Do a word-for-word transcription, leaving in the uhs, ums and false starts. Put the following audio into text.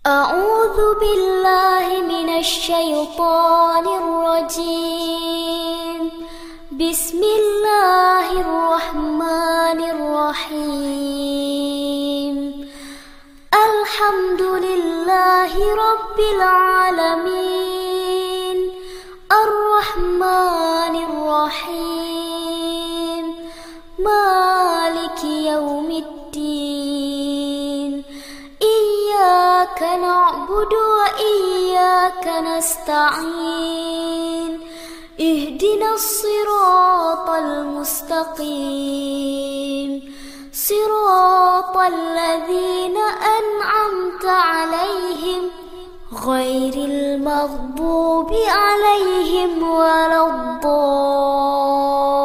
أعوذ بالله من الشيطان الرجيم. بسم الله الرحمن الرحيم. الحمد لله رب العالمين الرحمن الرحيم مالك يوم الدين. إياك نعبد وإياك نستعين. اهدنا الصراط المستقيم صراط الذين أنعمت عليهم غير المغضوب عليهم ولا الضالين.